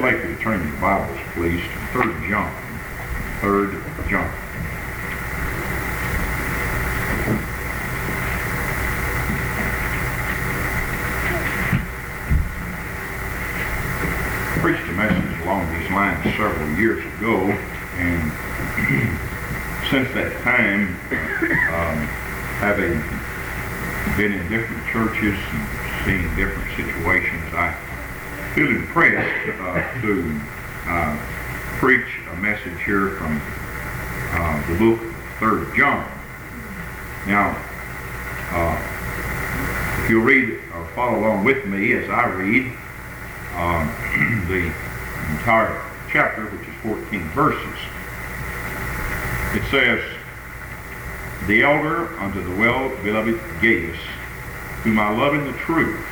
I'd like you to turn your Bibles, please, to 3 John. 3 John. I preached a message along these lines several years ago, and since that time, having been in different churches and seeing different situations, I feel impressed to preach a message here from the book of 3 John. Now, if you'll read or follow along with me as I read the entire chapter, which is 14 verses, it says, "The elder unto the well-beloved Gaius, whom I love in the truth.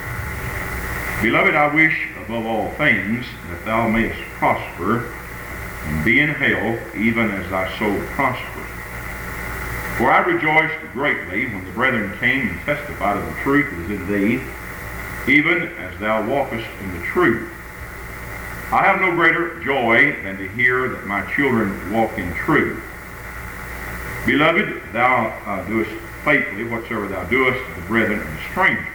Beloved, I wish above all things that thou mayest prosper and be in health, even as thy soul prospereth. For I rejoiced greatly when the brethren came and testified of the truth that is in thee, even as thou walkest in the truth. I have no greater joy than to hear that my children walk in truth. Beloved, thou doest faithfully whatsoever thou doest to the brethren and the strangers,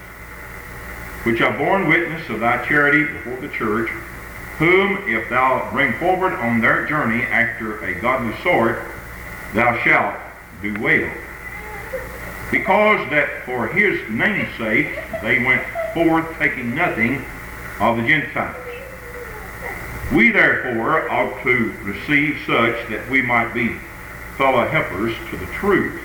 which have borne witness of thy charity before the church, whom if thou bring forward on their journey after a godly sort, thou shalt do well. Because that for his name's sake they went forth taking nothing of the Gentiles. We therefore ought to receive such that we might be fellow helpers to the truth.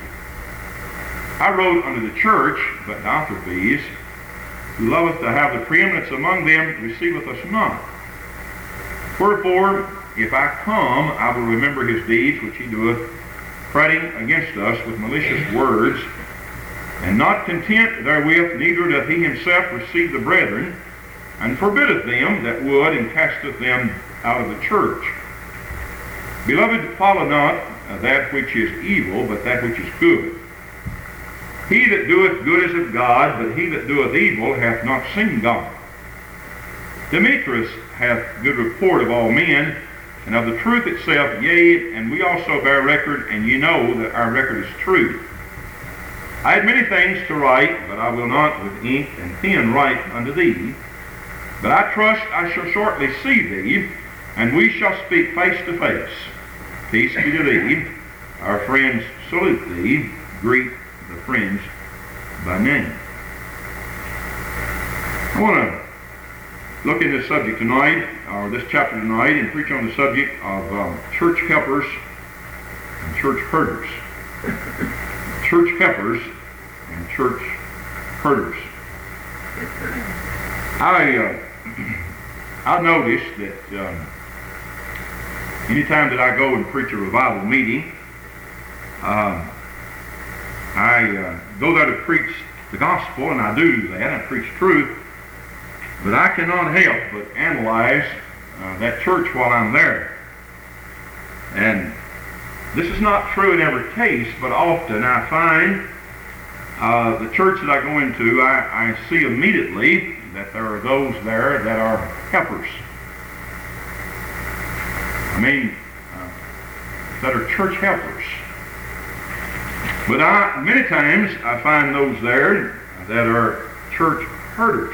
I wrote unto the church, but Diotrephes, who loveth to have the preeminence among them, receiveth us not. Wherefore, if I come, I will remember his deeds which he doeth, fretting against us with malicious words, and not content therewith, neither doth he himself receive the brethren, and forbiddeth them that would, and casteth them out of the church. Beloved, follow not that which is evil, but that which is good. He that doeth good is of God, but he that doeth evil hath not seen God. Demetrius hath good report of all men, and of the truth itself, yea, and we also bear record, and ye know that our record is true. I had many things to write, but I will not with ink and pen write unto thee. But I trust I shall shortly see thee, and we shall speak face to face. Peace be to thee. Our friends salute thee. Greet the friends by name." I want to look at this subject tonight, or this chapter tonight, and preach on the subject of church helpers and church herders. Church helpers and church herders. I noticed that anytime that I go and preach a revival meeting, I go there to preach the gospel, and I do that. I preach truth, but I cannot help but analyze that church while I'm there. And this is not true in every case, but often I find the church that I go into, I see immediately that there are those there that are helpers. That are church helpers. But many times I find those there that are church herders.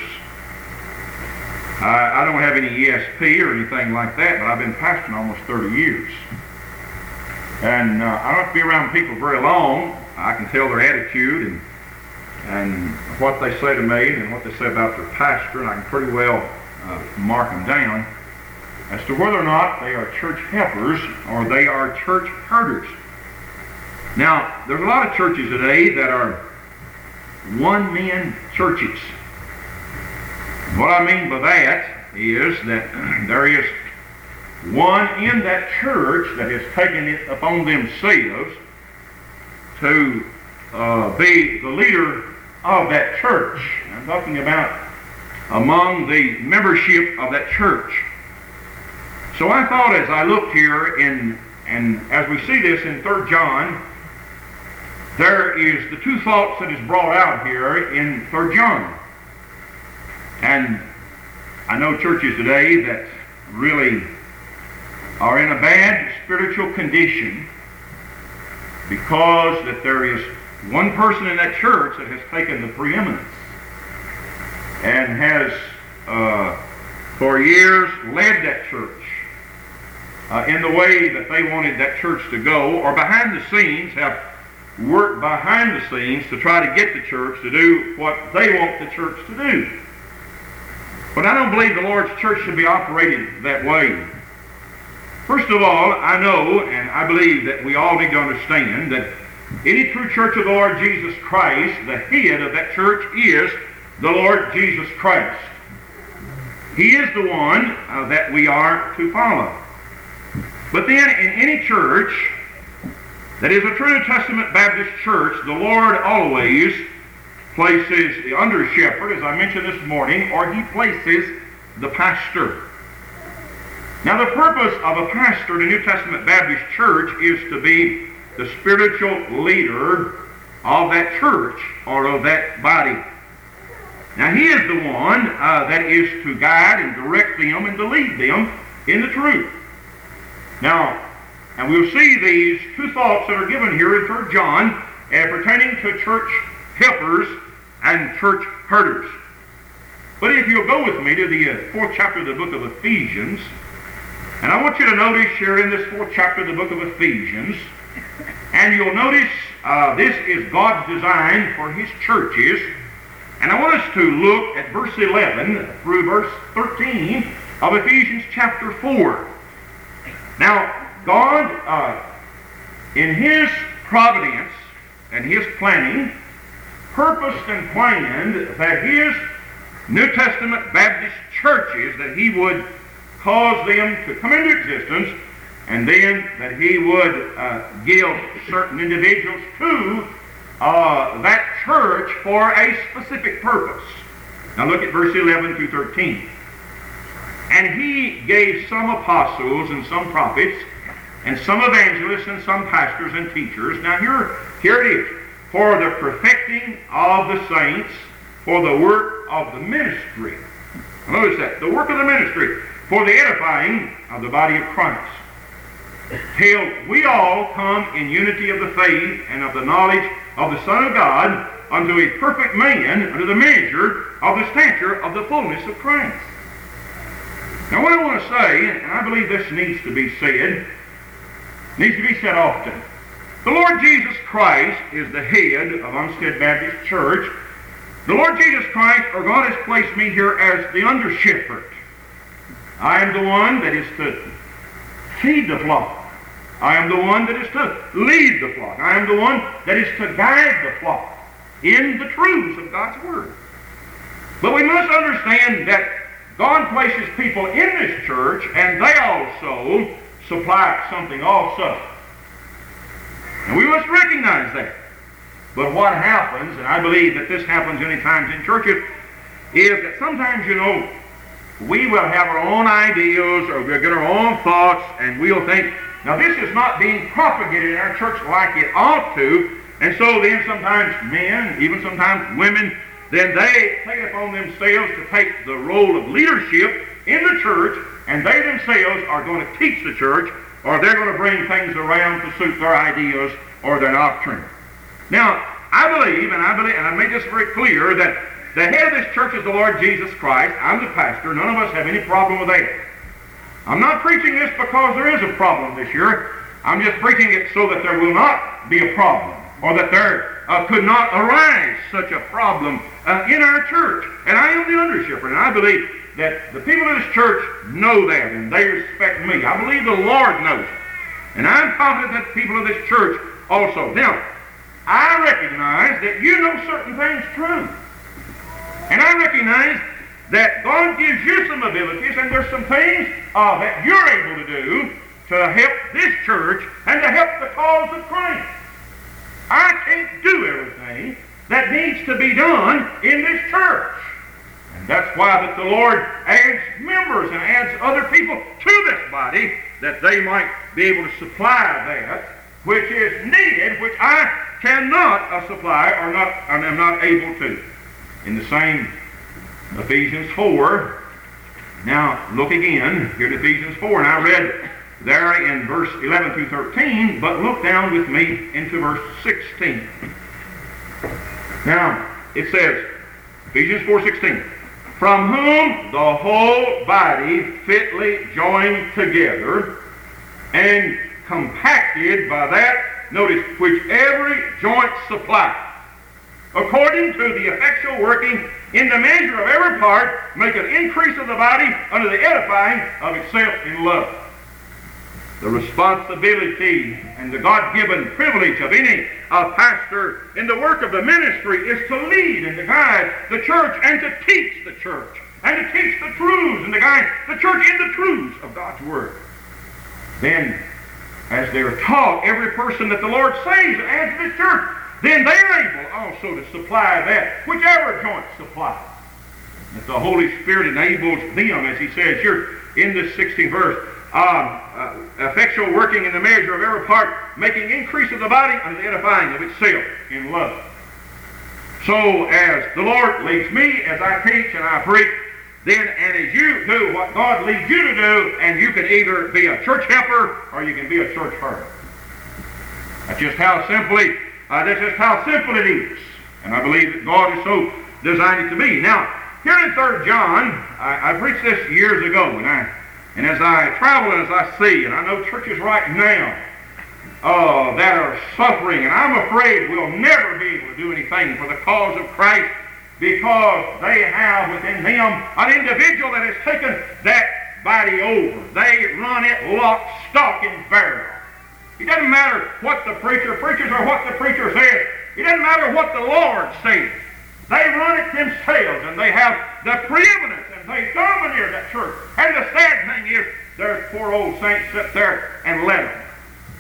I don't have any ESP or anything like that, but I've been pastoring almost 30 years. And I don't have to be around people very long. I can tell their attitude and what they say to me and what they say about their pastor, and I can pretty well mark them down as to whether or not they are church helpers or they are church herders. Now, there's a lot of churches today that are one-man churches. What I mean by that is that there is one in that church that has taken it upon themselves to be the leader of that church. I'm talking about among the membership of that church. So I thought as I looked here, and as we see this in 3 John, there is the two thoughts that is brought out here in 3 John. And I know churches today that really are in a bad spiritual condition because that there is one person in that church that has taken the preeminence and has for years led that church in the way that they wanted that church to go, or behind the scenes have worked behind the scenes to try to get the church to do what they want the church to do. But I don't believe the Lord's church should be operated that way. First of all, I know and I believe that we all need to understand that any true church of the Lord Jesus Christ, the head of that church is the Lord Jesus Christ. He is the one that we are to follow. But then in any church that is a true New Testament Baptist church, the Lord always places the under shepherd, as I mentioned this morning, or he places the pastor. Now the purpose of a pastor in a New Testament Baptist church is to be the spiritual leader of that church or of that body. Now he is the one that is to guide and direct them and to lead them in the truth. Now, and we'll see these two thoughts that are given here in 3 John pertaining to church helpers and church herders. But if you'll go with me to the 4th chapter of the book of Ephesians, and I want you to notice here in this 4th chapter of the book of Ephesians, and you'll notice this is God's design for his churches. And I want us to look at verse 11 through verse 13 of Ephesians chapter 4. Now, God, in his providence and his planning, purposed and planned that his New Testament Baptist churches, that he would cause them to come into existence, and then that he would give certain individuals to that church for a specific purpose. Now look at verse 11 through 13. And he gave some apostles and some prophets and some evangelists and some pastors and teachers. Now here it is. For the perfecting of the saints, for the work of the ministry. Notice that. The work of the ministry. For the edifying of the body of Christ. Till we all come in unity of the faith and of the knowledge of the Son of God, unto a perfect man, unto the measure of the stature of the fullness of Christ. Now what I want to say, and I believe this needs to be said often. The Lord Jesus Christ is the head of Umstead Baptist Church. The Lord Jesus Christ, or God has placed me here as the under shepherd. I am the one that is to feed the flock. I am the one that is to lead the flock. I am the one that is to guide the flock in the truths of God's Word. But we must understand that God places people in this church, and they also supply something also. And we must recognize that. But what happens, and I believe that this happens many times in churches, is that sometimes, we will have our own ideas, or we'll get our own thoughts, and we'll think, now this is not being propagated in our church like it ought to, and so then sometimes men, even sometimes women, then they take it upon themselves to take the role of leadership in the church, and they themselves are going to teach the church, or they're going to bring things around to suit their ideas or their doctrine. Now, I believe, and I made this very clear, that the head of this church is the Lord Jesus Christ. I'm the pastor. None of us have any problem with that. I'm not preaching this because there is a problem this year. I'm just preaching it so that there will not be a problem, or that there could not arise such a problem in our church. And I am the under shepherd, and I believe that the people of this church know that, and they respect me. I believe the Lord knows it. And I'm confident that the people of this church also. Now, I recognize that you know certain things true. And I recognize that God gives you some abilities, and there's some things that you're able to do to help this church and to help the cause of Christ. I can't do everything that needs to be done in this church. And that's why that the Lord adds members and adds other people to this body, that they might be able to supply that which is needed, which I cannot supply or am not able to. In the same Ephesians 4, Now, look again here in Ephesians 4, and I read there in verse 11 through 13, but look down with me into verse 16. Now, it says, Ephesians 4:16, from whom the whole body fitly joined together and compacted by that, notice, which every joint supplies, according to the effectual working in the measure of every part, make an increase of the body unto the edifying of itself in love. The responsibility and the God-given privilege of any pastor in the work of the ministry is to lead and to guide the church and to teach the church and to teach the truths and to guide the church in the truths of God's Word. Then, as they're taught, every person that the Lord saves adds to the church, then they're able also to supply that whichever joint supplies. That the Holy Spirit enables them, as he says here in this 16th verse, effectual working in the measure of every part, making increase of the body unto the edifying of itself in love. So as the Lord leads me, as I teach and I preach, then and as you do what God leads you to do, and you can either be a church helper or you can be a church hurt. That's just how simple it is. And I believe that God is so designed it to be. Now, here in 3 John, I preached this years ago, and as I travel and as I see, and I know churches right now that are suffering, and I'm afraid we'll never be able to do anything for the cause of Christ because they have within them an individual that has taken that body over. They run it lock, stock, and barrel. It doesn't matter what the preachers or what the preacher says. It doesn't matter what the Lord says. They run it themselves, and they have the preeminence, and they domineer that church. And the sad thing is, there's poor old saints sit there and let them,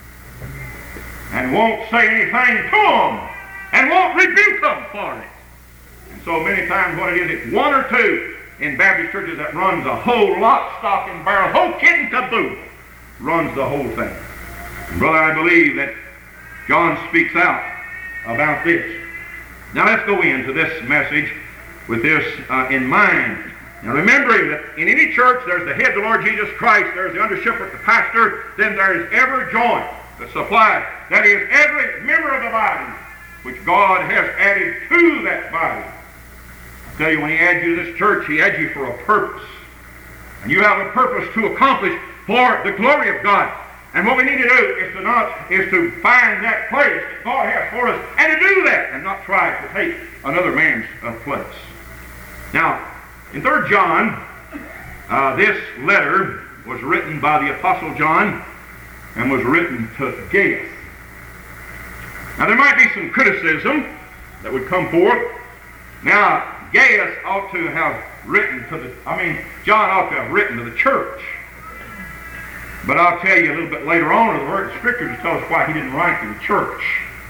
and won't say anything to them, and won't rebuke them for it. And so many times what it is, it's one or two in Baptist churches that runs the whole lock, stock, and barrel, whole kit and caboodle, runs the whole thing. And brother, I believe that John speaks out about this. Now let's go into this message with this in mind. Now remembering that in any church there's the head, the Lord Jesus Christ, there's the under-shepherd, the pastor, then there's every joint that supplies. That is, every member of the body which God has added to that body. I tell you, when he adds you to this church, he adds you for a purpose. And you have a purpose to accomplish for the glory of God. And what we need to do is to find that place that God has for us, and to do that, and not try to take another man's place. Now, in 3 John, this letter was written by the Apostle John and was written to Gaius. Now, there might be some criticism that would come forth. Now, Gaius ought to have written John ought to have written to the church. But I'll tell you a little bit later on in the Word of Scripture to tell us why he didn't write to the church.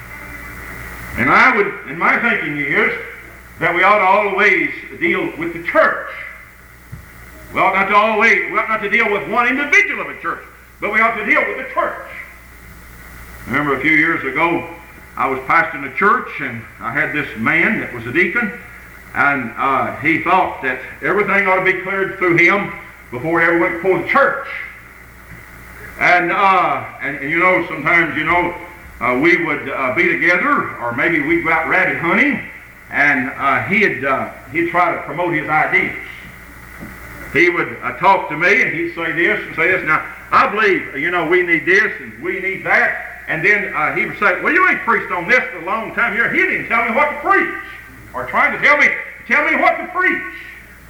And my thinking is that we ought to always deal with the church. We ought not to deal with one individual of a church, but we ought to deal with the church. I remember a few years ago, I was pastoring a church, and I had this man that was a deacon, and he thought that everything ought to be cleared through him before he ever went before the church. And you know, sometimes, we would be together, or maybe we'd go out rabbit hunting, and he'd try to promote his ideas. He would talk to me, and he'd say this and say this. Now, I believe, we need this and we need that. And then he would say, well, you ain't preached on this for a long time here. He didn't tell me what to preach, or trying to tell me what to preach.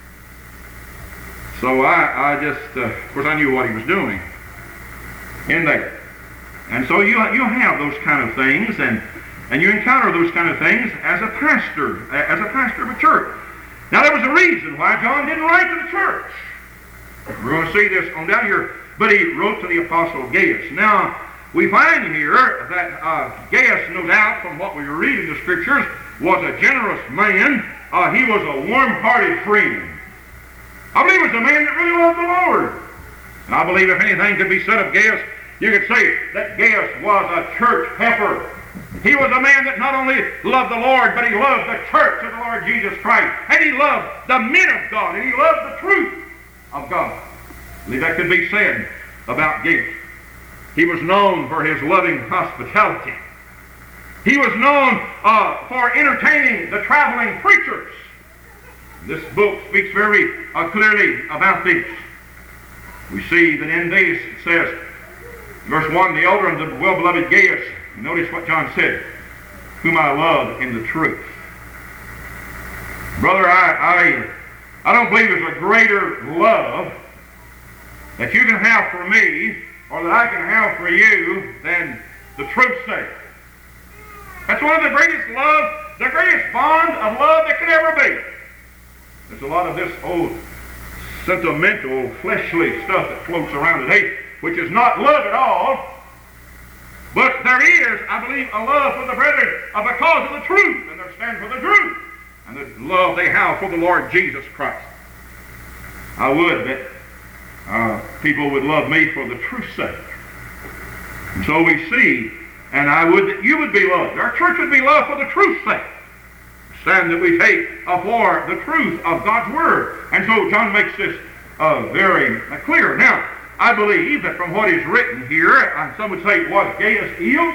So I just, of course, I knew what he was doing in there. And so you have those kind of things, and you encounter those kind of things as a pastor of a church. Now, there was a reason why John didn't write to the church. We're going to see this on down here. But he wrote to the Apostle Gaius. Now, we find here that Gaius, no doubt, from what we read in the Scriptures, was a generous man. He was a warm-hearted friend. I believe he was a man that really loved the Lord. And I believe if anything could be said of Gaius, you could say that Gaius was a church helper. He was a man that not only loved the Lord, but he loved the church of the Lord Jesus Christ. And he loved the men of God, and he loved the truth. of God. I believe that could be said about Gaius. He was known for his loving hospitality. He was known for entertaining the traveling preachers. This book speaks very clearly about this. We see that in this it says, verse 1, the elder and the well-beloved Gaius, notice what John said, whom I love in the truth. Brother, I don't believe there's a greater love that you can have for me or that I can have for you than the truth's sake. That's one of the greatest love, the greatest bond of love that could ever be. There's a lot of this old sentimental, fleshly stuff that floats around today, which is not love at all. But there is, I believe, a love for the brethren because of the truth, and they stand for the truth, and the love they have for the Lord Jesus Christ. I would that people would love me for the truth's sake. And so we see, and I would that you would be loved. Our church would be loved for the truth's sake. Stand that we take for the truth of God's Word. And so John makes this very clear. Now, I believe that from what is written here, some would say, was Gaius ill?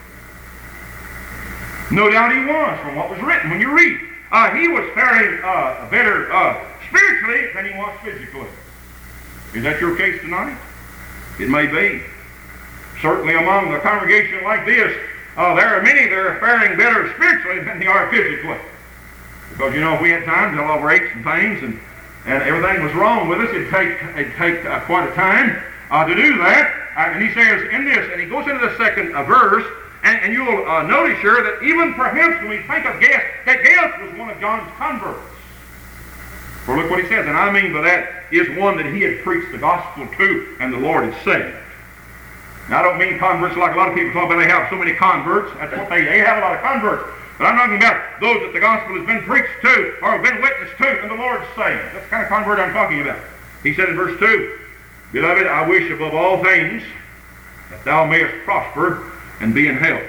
No doubt he was, from what was written when you read. He was faring better spiritually than he was physically. Is that your case tonight? It may be. Certainly among a congregation like this, there are many that are faring better spiritually than they are physically. Because, you know, if we had time to all our aches and pains and everything was wrong with us, it'd take quite a time to do that. And he says in this, and he goes into the second verse, and you'll notice here that even perhaps when we think of Gaius, that Gaius was one of John's converts. For look what he says, and I mean by that is one that he had preached the gospel to, and the Lord had saved. Now, I don't mean converts like a lot of people talk about. They have so many converts. That's what they have, a lot of converts. But I'm talking about those that the gospel has been preached to or have been witnessed to and the Lord saved. That's the kind of convert I'm talking about. He said in verse 2, Beloved, I wish above all things that thou mayest prosper and be in health.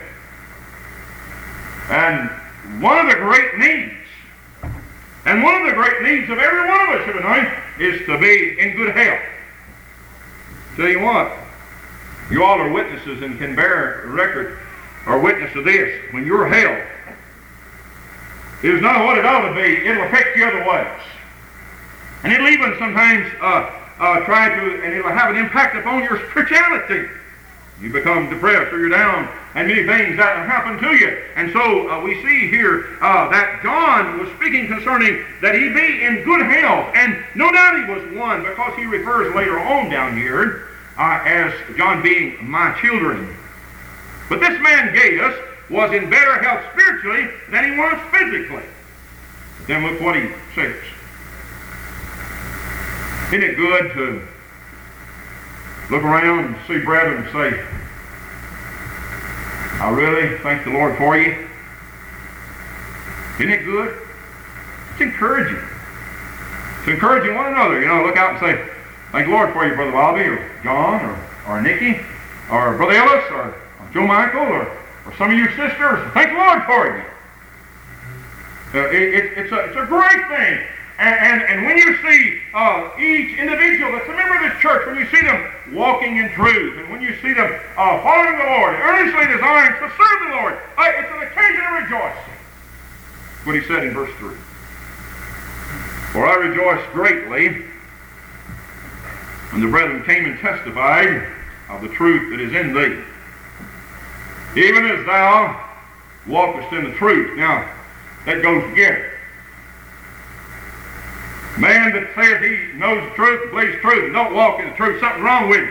And one of the great needs, and one of the great needs of every one of us tonight is to be in good health. Tell you what, you all are witnesses and can bear record or witness to this. When your health is not what it ought to be, it'll affect you other ways. And it'll even sometimes try to, and it'll have an impact upon your spirituality. You become depressed or you're down, and many things that happen to you. And so we see here that John was speaking concerning that he be in good health. And no doubt he was one, because he refers later on down here as John being my children. But this man Gaius was in better health spiritually than he was physically. Then look what he says. Isn't it good to look around and see brethren and say, I really thank the Lord for you? Isn't it good? It's encouraging. It's encouraging one another. You know, look out and say, thank the Lord for you, Brother Bobby, or John, or Nikki, or Brother Ellis, or Joe Michael, or some of you sisters. Thank the Lord for you. It's a great thing. And when you see each individual that's a member of this church, when you see them walking in truth, and when you see them following the Lord, earnestly desiring to serve the Lord, it's an occasion of rejoicing. That's what he said in verse 3. For I rejoice greatly when the brethren came and testified of the truth that is in thee, even as thou walkest in the truth. Now, that goes together. Man that says he knows the truth, believes truth, and don't walk in the truth, something's wrong with him.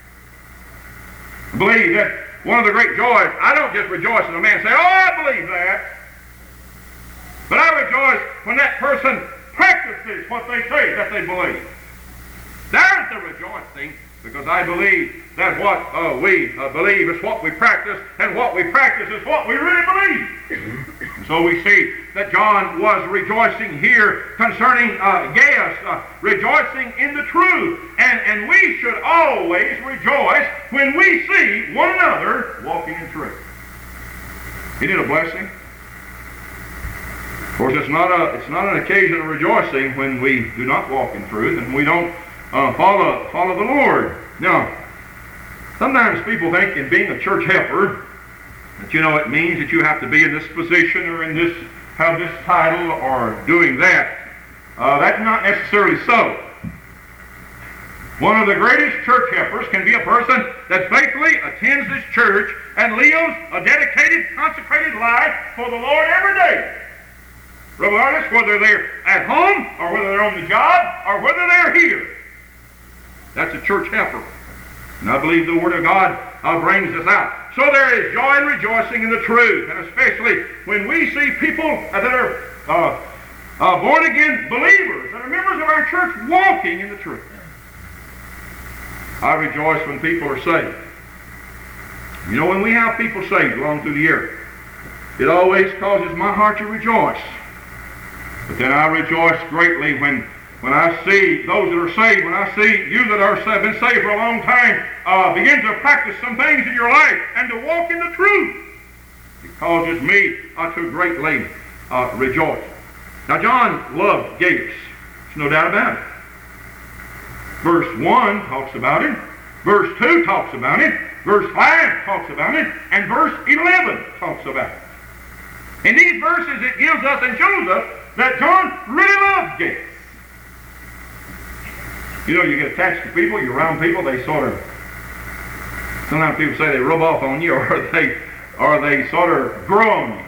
I believe that one of the great joys, I don't just rejoice when a man says, oh, I believe that. But I rejoice when that person practices what they say that they believe. There's the rejoicing, because I believe that what we believe is what we practice, and what we practice is what we really believe. And so we see that John was rejoicing here concerning Gaius, rejoicing in the truth. And we should always rejoice when we see one another walking in truth. Isn't it a blessing? Of course, it's not an occasion of rejoicing when we do not walk in truth, and we don't follow the Lord. Now, sometimes people think in being a church helper that, it means that you have to be in this position or in this, have this title or doing that. That's not necessarily so. One of the greatest church helpers can be a person that faithfully attends this church and lives a dedicated, consecrated life for the Lord every day. Regardless whether they're at home or whether they're on the job or whether they're here. That's a church helper. And I believe the Word of God brings us out. So there is joy and rejoicing in the truth, and especially when we see people that are born-again believers, that are members of our church, walking in the truth. I rejoice when people are saved. When we have people saved along through the year, it always causes my heart to rejoice. But then I rejoice greatly when I see those that are saved, when I see you that have been saved for a long time, begin to practice some things in your life and to walk in the truth. It causes me to greatly rejoice. Now, John loved Gaius. There's no doubt about it. Verse 1 talks about it. Verse 2 talks about it. Verse 5 talks about it. And verse 11 talks about it. In these verses, it gives us and shows us that John really loved Gaius. You get attached to people, you're around people, they sort of, sometimes people say they rub off on you, or they sort of grow on you.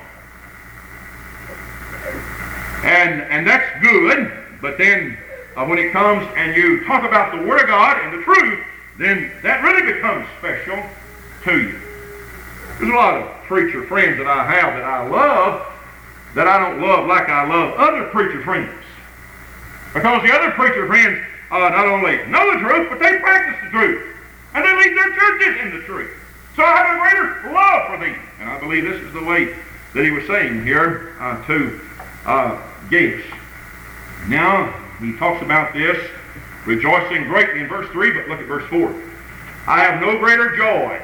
And that's good, but then when it comes and you talk about the Word of God and the truth, then that really becomes special to you. There's a lot of preacher friends that I have that I love, that I don't love like I love other preacher friends. Because the other preacher friends not only know the truth, but they practice the truth. And they lead their churches in the truth. So I have a greater love for them. And I believe this is the way that he was saying here to Gaius. Now, he talks about this, rejoicing greatly in verse 3, but look at verse 4. I have no greater joy.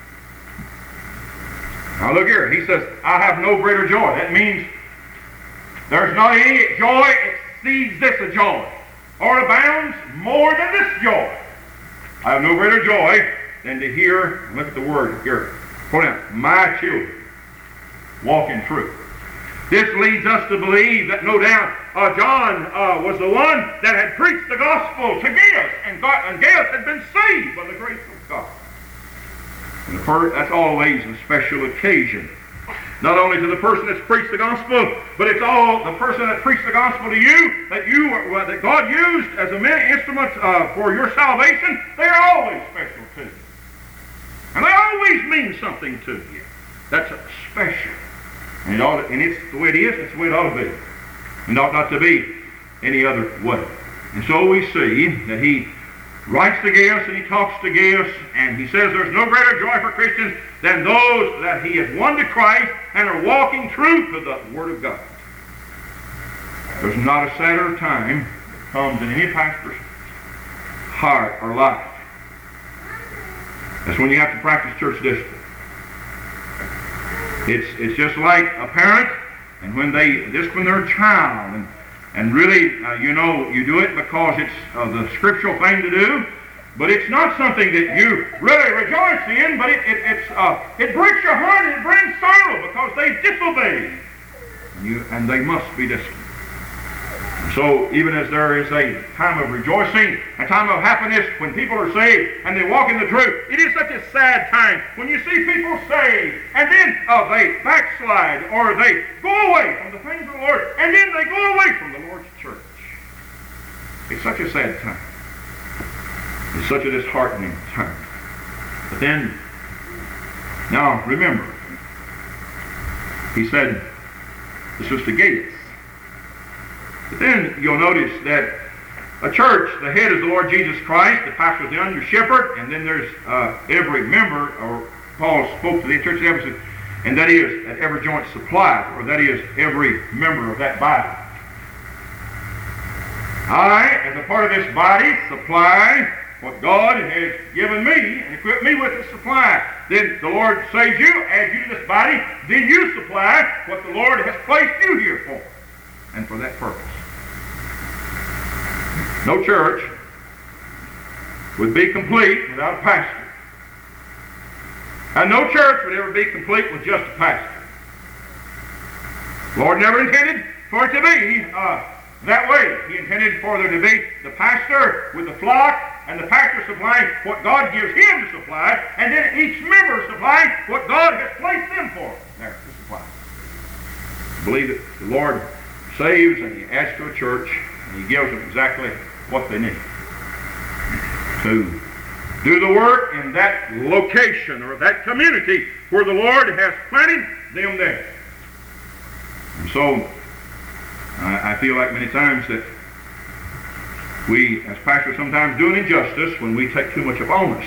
Now look here, he says, I have no greater joy. That means there's not any joy exceeds this a joy, or abounds more than this joy. I have no greater joy than to hear, look at the word here, point out, my children walk in truth. This leads us to believe that no doubt John was the one that had preached the gospel to Gaius, and Gaius had been saved by the grace of God. And that's always a special occasion. Not only to the person that's preached the gospel, but it's all the person that preached the gospel to you, that God used as a instrument for your salvation. They are always special to you. And they always mean something to you. That's special. And it's the way it is, it's the way it ought to be. And ought not to be any other way. And so we see that he writes to Gaius and he talks to Gaius, and he says there's no greater joy for Christians than those that he has won to Christ and are walking true to the Word of God. There's not a sadder time that comes in any pastor's heart or life. That's when you have to practice church discipline. It's just like a parent, and when they discipline their child, and really, you do it because it's the scriptural thing to do, but it's not something that you really rejoice in, but it breaks your heart and it brings sorrow because they disobeyed. And they must be disciplined. And so even as there is a time of rejoicing, a time of happiness when people are saved and they walk in the truth, it is such a sad time when you see people saved and then they backslide or they go away from the things of the Lord and then they go away from the Lord's church. It's such a sad time. It's such a disheartening time. But then, now remember, he said, this was to Gaius. But then you'll notice that a church, the head is the Lord Jesus Christ, the pastor is the under shepherd, and then there's every member, or Paul spoke to the church of Ephesus, and that is at every joint supplied, or that is every member of that body. I, as a part of this body, supply what God has given me and equipped me with to supply. Then the Lord saves you, adds you to this body, then you supply what the Lord has placed you here for, and for that purpose. No church would be complete without a pastor. And no church would ever be complete with just a pastor. The Lord never intended for it to be that way. He intended for there to be the pastor with the flock, and the pastor supplying what God gives him to supply, and then each member supplying what God has placed them for there to supply. I believe that the Lord saves, and He adds to a church, and He gives them exactly what they need to do the work in that location or that community where the Lord has planted them there. And so, I feel like many times that we, as pastors, sometimes do an injustice when we take too much of onus.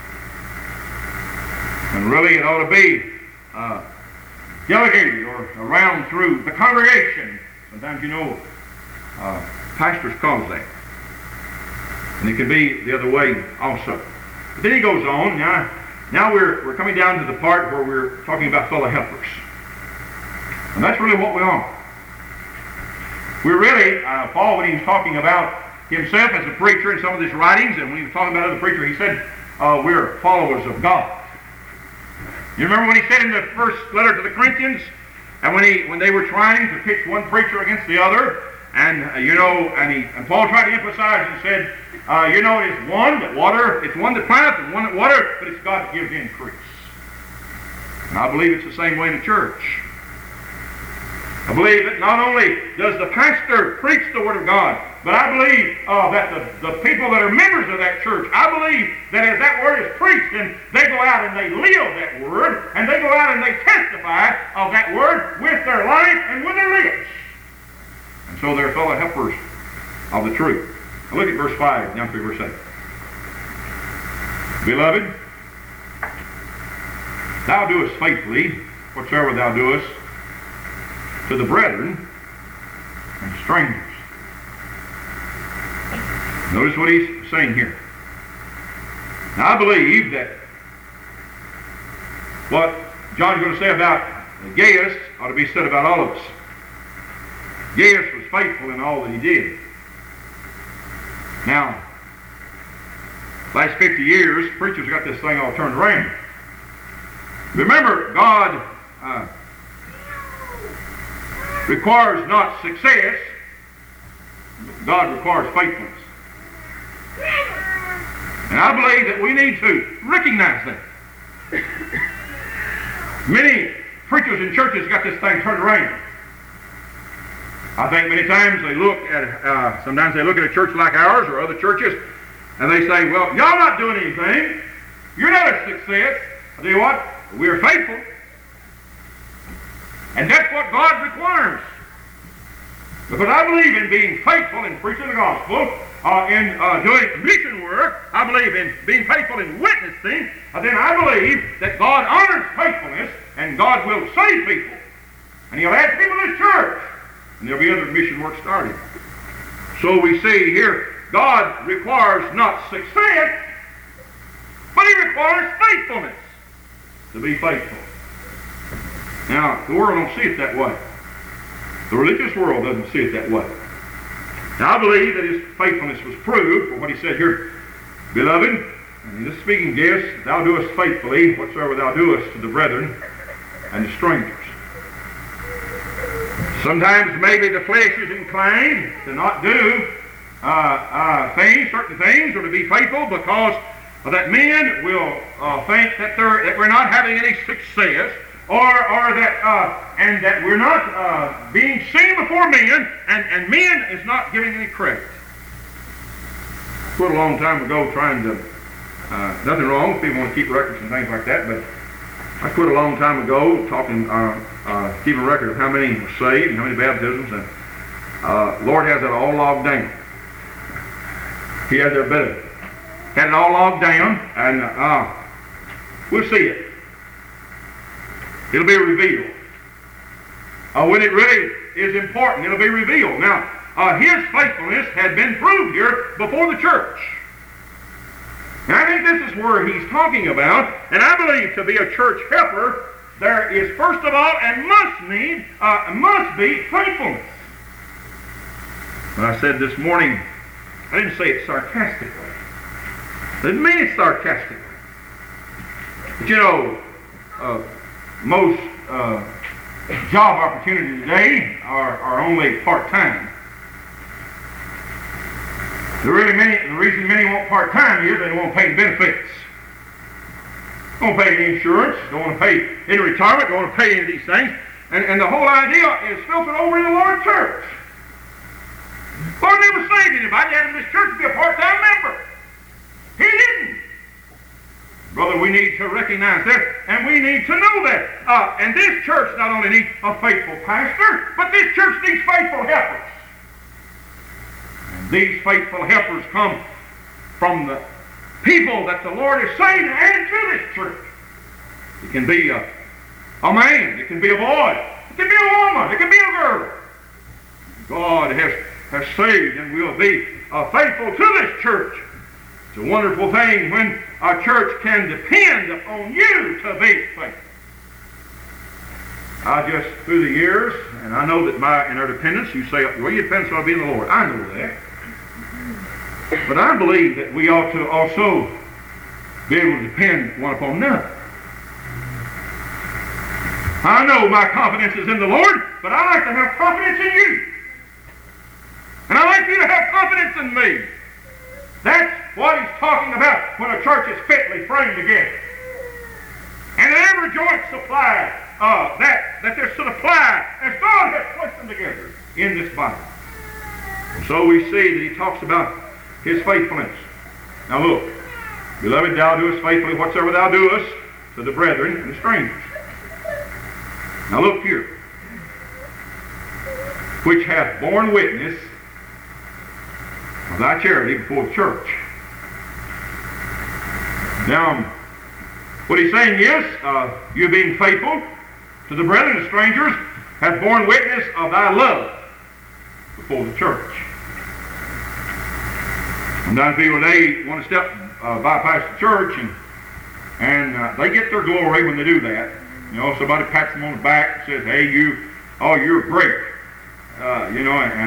And really it ought to be delegated or around through the congregation. Sometimes, pastors cause that. And it can be the other way also. But then he goes on. Now we're coming down to the part where we're talking about fellow helpers. And that's really what we are. We're really, Paul, when he was talking about himself as a preacher in some of his writings, and when he was talking about other preachers, he said, we're followers of God. You remember when he said in the first letter to the Corinthians, and when they were trying to pitch one preacher against the other, and Paul tried to emphasize and said, it's one that planteth and one that watereth, but it's God that gives the increase. And I believe it's the same way in the church. I believe that not only does the pastor preach the Word of God, but I believe that the people that are members of that church, I believe that as that Word is preached, and they go out and they live that Word, and they go out and they testify of that Word with their life and with their lips. And so they're fellow helpers of the truth. Now look at verse 5 down through verse 8. Beloved, thou doest faithfully whatsoever thou doest to the brethren and strangers. Notice what he's saying here. Now I believe that what John's going to say about Gaius ought to be said about all of us. Gaius was faithful in all that he did. Now, last 50 years, preachers got this thing all turned around. Remember, God requires not success, God requires faithfulness. And I believe that we need to recognize that. Many preachers in churches got this thing turned around. I think many times sometimes they look at a church like ours or other churches, and they say, well, y'all not doing anything. You're not a success. I tell you what, we're faithful. And that's what God requires. Because I believe in being faithful in preaching the gospel, in doing mission work. I believe in being faithful in witnessing. Then I believe that God honors faithfulness, and God will save people. And He'll add people to the church. And there'll be other mission work started. So we see here, God requires not success, but He requires faithfulness to be faithful. Now, the world don't see it that way. The religious world doesn't see it that way. Now, I believe that his faithfulness was proved for what he said here. Beloved, and this speaking Gaius, thou doest faithfully whatsoever thou doest to the brethren and the strangers. Sometimes maybe the flesh is inclined to not do certain things, or to be faithful because that men will think that we're not having any success, or that we're not being seen before men, and men is not giving any credit. I quit a long time ago trying to, nothing wrong if people want to keep records and things like that, but I quit a long time ago keeping a record of how many were saved and how many baptisms, and Lord has that all logged down. He has their better. Had it all logged down, and we'll see it. It'll be revealed. When it really is important, it'll be revealed. Now, his faithfulness had been proved here before the church. And I think this is where he's talking about, and I believe to be a church helper, there is first of all and must be faithfulness. When I said this morning, I didn't say it sarcastically. Didn't mean it sarcastically. But you know, most job opportunities today are only part-time. The reason many want part-time is they don't want to pay benefits. Don't pay any insurance, don't want to pay any retirement, don't want to pay any of these things. And the whole idea is filtered over in the Lord's church. Lord never saved anybody out of this church to be a part-time member. He didn't. Brother, we need to recognize that, and we need to know that. And this church not only needs a faithful pastor, but this church needs faithful helpers. And these faithful helpers come from the people that the Lord is saying and to this church. It can be a man, it can be a boy, it can be a woman, it can be a girl. God has saved and will be faithful to this church. It's a wonderful thing when a church can depend upon you to be faithful. I just, through the years, and I know that in our dependence, you say, well, your dependence ought to be in the Lord. I know that. But I believe that we ought to also be able to depend one upon another. I know my confidence is in the Lord, but I like to have confidence in you. And I like you to have confidence in me. That's what he's talking about when a church is fitly framed together. And that every joint supplied, that they're supplied as God has placed them together in this body. And so we see that he talks about his faithfulness. Now look, beloved, thou doest faithfully whatsoever thou doest to the brethren and the strangers. Now look here. Which hath borne witness of thy charity before the church. Now, what he's saying is, you being faithful to the brethren and strangers hath borne witness of thy love before the church. Sometimes people they want to bypass the church and they get their glory when they do that. You know, somebody pats them on the back and says, "Hey, you're great." And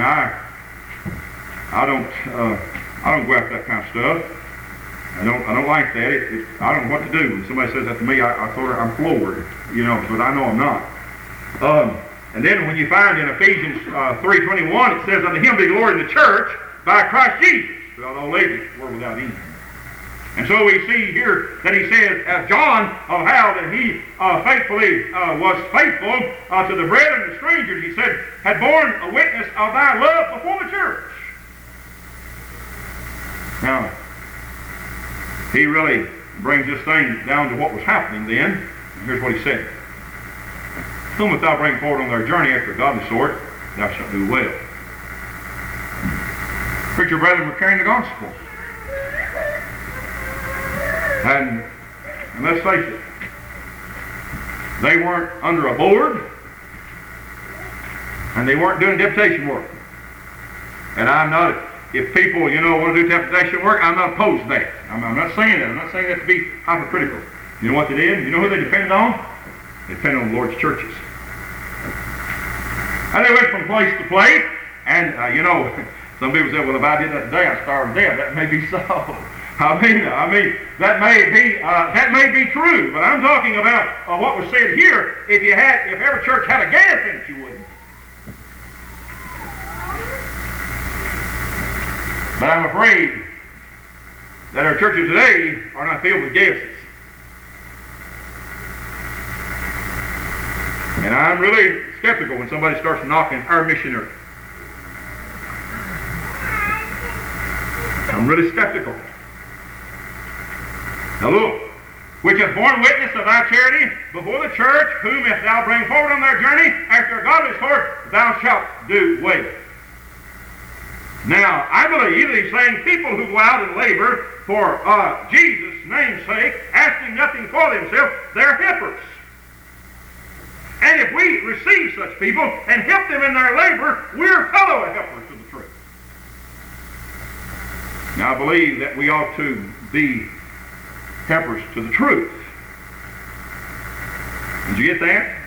I don't go after that kind of stuff. I don't like that. I don't know what to do. When somebody says that to me, I'm floored, but I know I'm not. And then when you find in Ephesians 3:21, it says, "Unto him be glory in the church by Christ Jesus, throughout all ages, world without end." And so we see here that he says, as John, of how that he faithfully was faithful to the brethren and the strangers, he said, had borne a witness of thy love before the church. Now, he really brings this thing down to what was happening then. And here's what he said. "Whom wilt thou bring forward on their journey after a godly sort, thou shalt do well." Preacher brethren were carrying the gospel. And let's face it, they weren't under a board, and they weren't doing deputation work. And I'm not, if people, want to do deputation work, I'm not opposed to that. I'm not saying that. I'm not saying that to be hypocritical. You know what they did? You know who they depended on? They depended on the Lord's churches. And they went from place to place, and, some people say, well, if I did that today, I'd starve to death. That may be so. I mean, that may be true, but I'm talking about what was said here. If every church had a gas in it, you wouldn't. But I'm afraid that our churches today are not filled with gases. And I'm really skeptical when somebody starts knocking our missionary. I'm really skeptical. Now look, which hath borne witness of thy charity before the church, whom if thou bring forward on their journey after a godly sort, thou shalt do well. Now, I believe that he's saying people who go out and labor for Jesus' name's sake, asking nothing for themselves, they're helpers. And if we receive such people and help them in their labor, we're fellow helpers to the truth. Now, I believe that we ought to be helpers to the truth. Did you get that?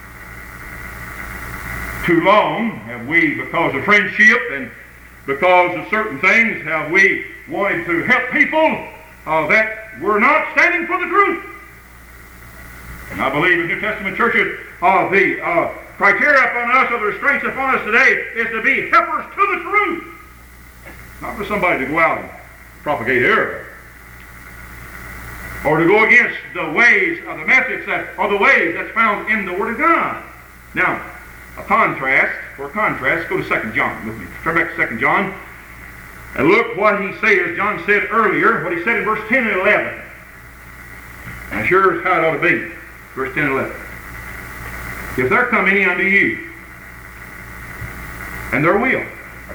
Too long have we, because of friendship and because of certain things, have we wanted to help people that we're not standing for the truth. And I believe in New Testament churches, the criteria upon us, or the restraints upon us today, is to be helpers to the truth. Not for somebody to go out and propagate error, or to go against the ways of the message that, or the ways that's found in the Word of God. Now, for contrast, go to 2 John with me. Turn back to 2 John, and look what he says. John said earlier, what he said in verse 10 and 11. And sure is how it ought to be. Verse 10 and 11. If there come any unto you, and there will.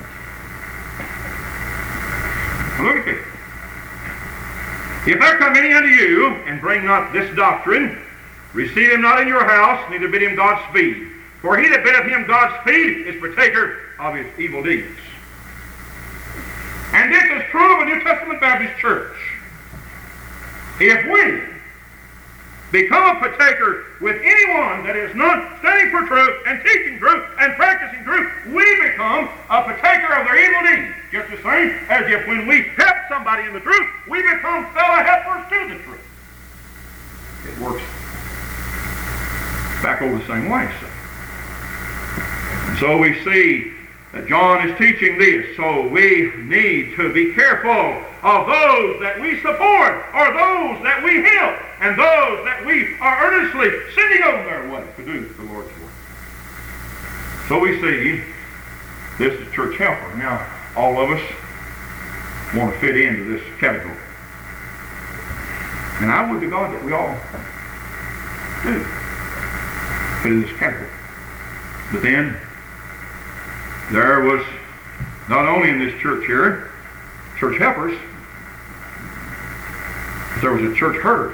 Now look at this. If there come any unto you, and bring not this doctrine, receive him not in your house, neither bid him Godspeed. For he that biddeth him Godspeed is partaker of his evil deeds. And this is true of a New Testament Baptist church. If we become a partaker with anyone that is not standing for truth and teaching truth and practicing truth, we become a partaker of their evil deeds. Just the same as if when we help somebody in the truth, we become fellow helpers to the truth. It works back over the same way. And so we see that John is teaching this. So we need to be careful of those that we support, or those that we help, and those that we are earnestly sending on their way to do the Lord's work. So we see this is church helper. Now, all of us want to fit into this category. And I would to God that we all do fit in this category. But then, there was, not only in this church here, church helpers, but there was a church herd.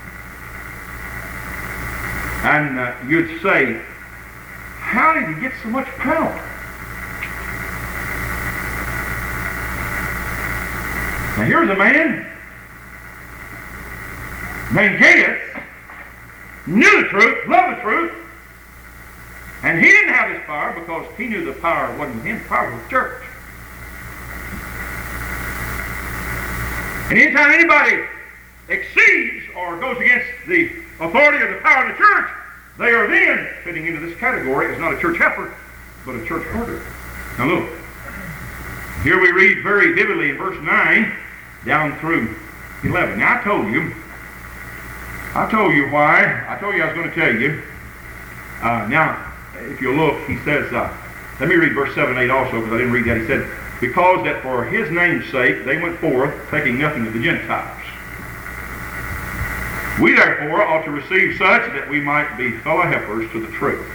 And you'd say, how did he get so much power? Now here's a man named Gaius, knew the truth, loved the truth, and he didn't have this power because he knew the power wasn't with him, the power was the church. And anytime anybody exceeds or goes against the authority or the power of the church, they are then fitting into this category as not a church helper, but a church herder. Now look, here we read very vividly in verse 9 down through 11. Now I told you why. I told you I was going to tell you. Now, if you look, he says, let me read verse 7 and 8 also, because I didn't read that. He said, because that for his name's sake they went forth, taking nothing of the Gentiles. We therefore ought to receive such that we might be fellow helpers to the truth.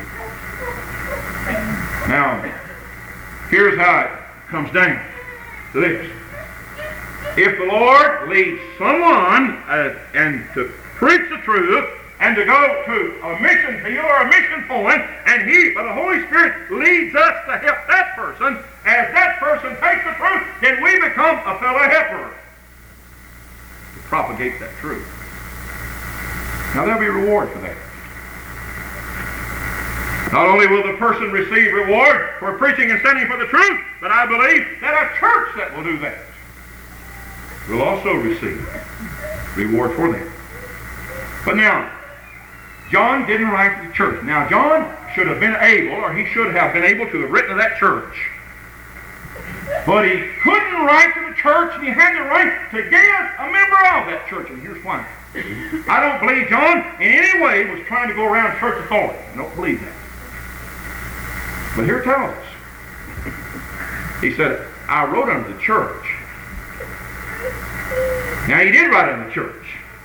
Now, here's how it comes down to this. If the Lord leads someone and to preach the truth, and to go to a mission field or a mission point, and he, by the Holy Spirit, leads us to help that person, as that person takes the truth, then we become a fellow helper to propagate that truth. Now there'll be reward for that. Not only will the person receive reward for preaching and standing for the truth, but I believe that a church that will do that will also receive reward for that. But now, John didn't write to the church. Now, John should have been able, or he should have been able to have written to that church. But he couldn't write to the church, and he had to write to Gaius, a member of that church. And here's why. I don't believe John in any way was trying to go around church authority. I don't believe that. But here it tells us. He said, I wrote unto the church. Now, he did write unto the church.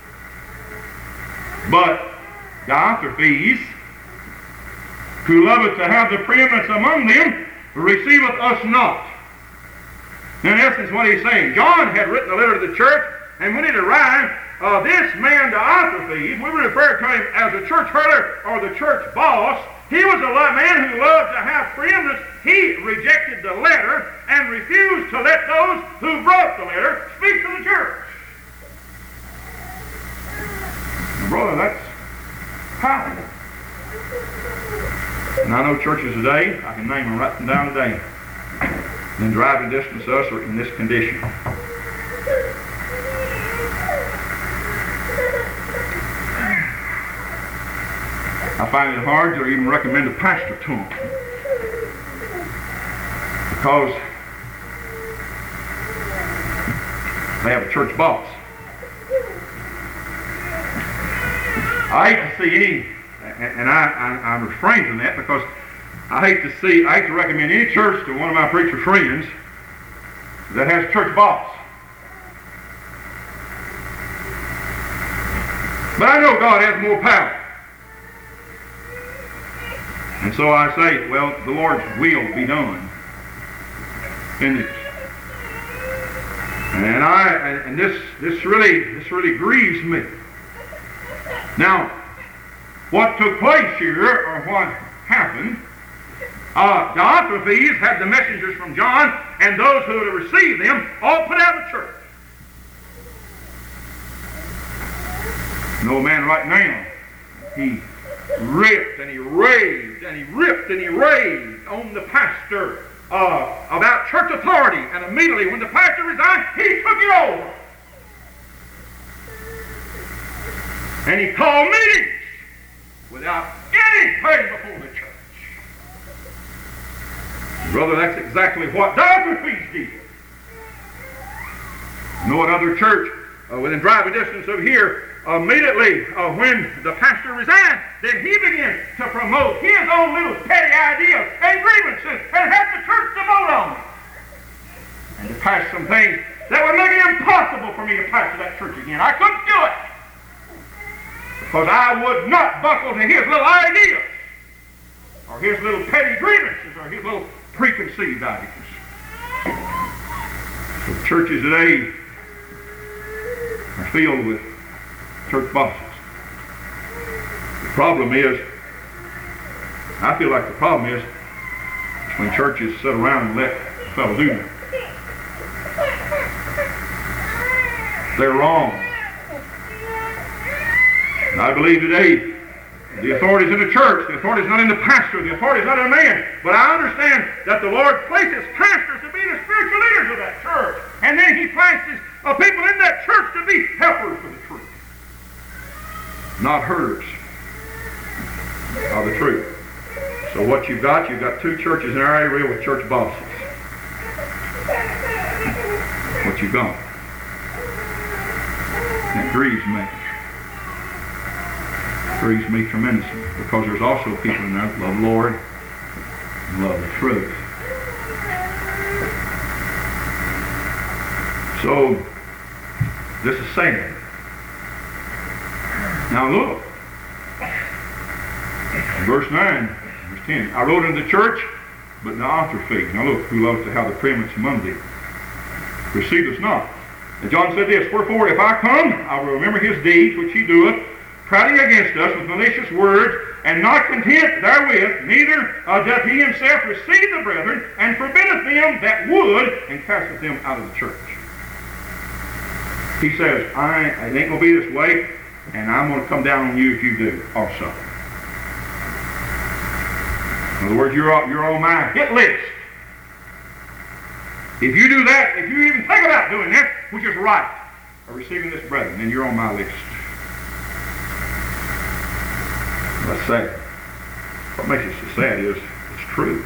But Diotrephes, who loveth to have the preeminence among them, receiveth us not. In essence, what he's saying, John had written a letter to the church, and when it arrived, this man Diotrephes, we would refer to him as the church herder or the church boss. He was a man who loved to have preeminence. He rejected the letter and refused to let those who brought the letter speak to the church. Now, brother, that's powerful. And I know churches today, I can name them right down today, in driving distance to us are in this condition. I find it hard to even recommend a pastor to them, because they have a church boss. I hate to see any, and I'm refraining from that, because I hate to recommend any church to one of my preacher friends that has a church boss. But I know God has more power. And so I say, well, the Lord's will be done in this. And this really grieves me. Now, what took place here, or what happened, Diotrephes had the messengers from John, and those who would have received them all put out of the church. An old man right now, he ripped and he raved and he ripped and he raved on the pastor about church authority, and immediately when the pastor resigned, he took it over. And he called meetings without any pay before the church. Brother, that's exactly what Diotrephes did. No other church within driving distance of here, immediately when the pastor resigned, then he began to promote his own little petty ideas and grievances and had the church to vote on them. And to pass some things that would make it impossible for me to pastor that church again. I couldn't do it, because I would not buckle to his little ideas, or his little petty grievances, or his little preconceived ideas. So churches today are filled with church bosses. The problem is, I feel like the problem is when churches sit around and let a fellow do that. They're wrong. And I believe today the authority is in the church. The authority is not in the pastor. The authority is not in a man. But I understand that the Lord places pastors to be the spiritual leaders of that church. And then he places people in that church to be helpers of the truth, not herders of the truth. So what you've got two churches in our area with church bosses. What you've got. And it grieves me. It grieves me tremendously, because there's also people in there that love the Lord and love the truth. So this is sad. Now look, verse 9, verse 10. I wrote unto the church, but Diotrephes. Now look, who loves to have the preeminence among thee, receive us not. And John said this, wherefore if I come, I will remember his deeds which he doeth, prating against us with malicious words, and not content therewith, neither doth he himself receive the brethren, and forbiddeth them that would, and casteth them out of the church. He says, it ain't going to be this way, and I'm going to come down on you if you do also. In other words, you're on my hit list. If you do that, if you even think about doing that, which is right, or receiving this brethren, then you're on my list. That's sad. What makes it so sad is it's true.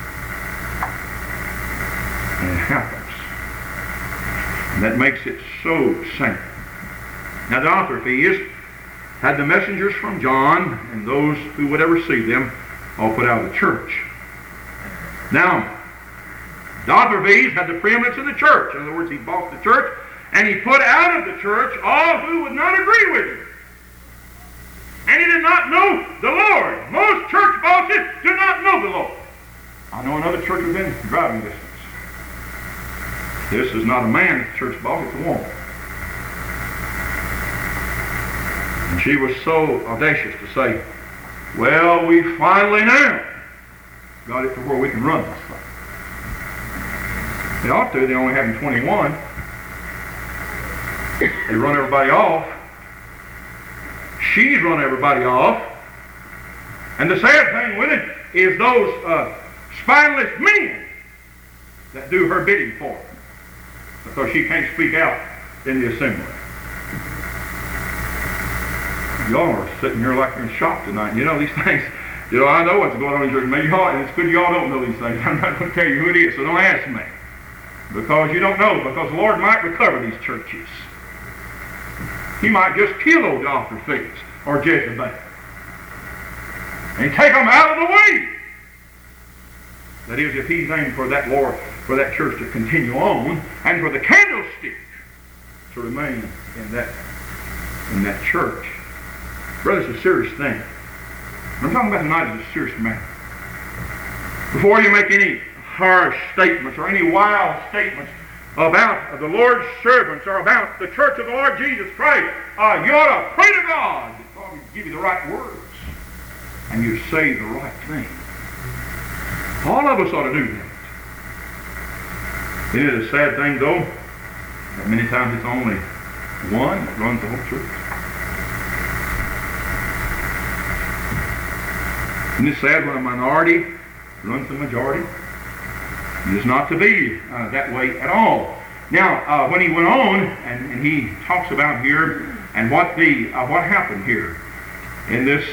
And it happens. And that makes it so sad. Now Diotrephes had the messengers from John, and those who would ever see them all put out of the church. Now, Diotrephes had the preeminence in the church. In other words, he bought the church, and he put out of the church all who would not agree with him. And he did not know the Lord. Most church bosses do not know the Lord. I know another church within driving distance. This is not a man that's the church boss, it's a woman. And she was so audacious to say, well, we finally now got it to where we can run this thing. They ought to. They only have them 21. They run everybody off. She's run everybody off. And the sad thing with it is those spineless men that do her bidding for her, because she can't speak out in the assembly. Y'all are sitting here like you're in shock tonight. You know these things. You know, I know what's going on in church. Maybe y'all, and it's good y'all don't know these things. I'm not going to tell you who it is, so don't ask me. Because you don't know. Because the Lord might recover these churches. He might just kill those Dr. Phillips or Jezebel. And take them out of the way. That is, if he's aimed for that Lord, for that church to continue on, and for the candlestick to remain in that church. Brother, it's a serious thing. What I'm talking about tonight is a serious matter. Before you make any harsh statements or any wild statements about the Lord's servants or about the church of the Lord Jesus Christ, you ought to pray to God that God will give you the right words and you say the right thing. All of us ought to do that. Isn't it a sad thing, though, that many times it's only one that runs the whole church? Isn't it sad when a minority runs the majority? It is not to be that way at all. Now, when he went on, and he talks about here, and what happened here in this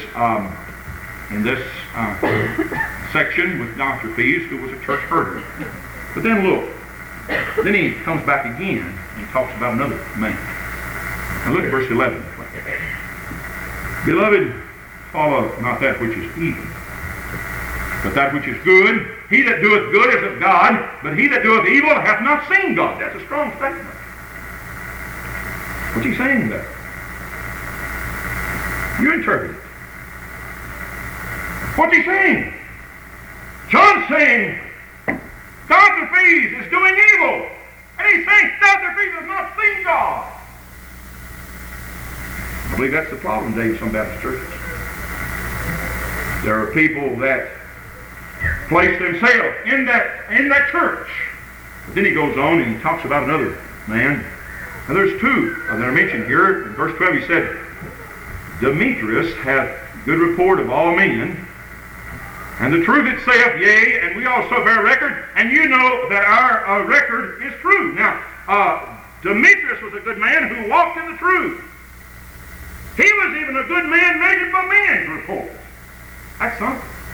section with Dr. Fees, who was a church herder. But then look, then he comes back again and talks about another man. Now look at verse 11. Beloved, follow not that which is evil, but that which is good. He that doeth good is of God, but he that doeth evil hath not seen God. That's a strong statement. What's he saying there? You interpret it. What's he saying? John's saying, Dr. Fees is doing evil. And he's saying Dr. Fees has not seen God. I believe that's the problem today in some Baptist churches. There are people that place themselves in that church. But then he goes on and he talks about another man. And there's two that are mentioned here. In verse 12 he said, Demetrius hath good report of all men, and the truth it saith, yea, and we also bear record, and you know that our record is true. Now, Demetrius was a good man who walked in the truth. He was even a good man measured by man's report. That's something.